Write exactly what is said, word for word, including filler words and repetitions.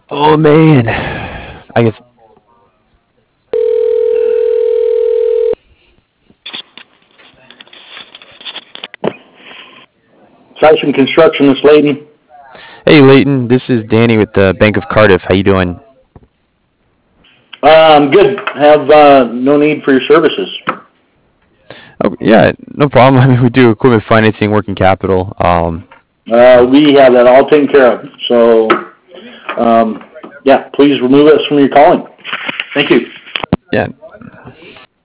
Oh man, I guess. Tyson Construction is Layton. Hey Leighton, this is Danny with the Bank of Cardiff. How you doing? Um, good. Have uh, no need for your services. Oh yeah, no problem. I mean, we do equipment financing, working capital. Um, Uh, we have that all taken care of. So, um, yeah, please remove us from your calling. Thank you. yeah,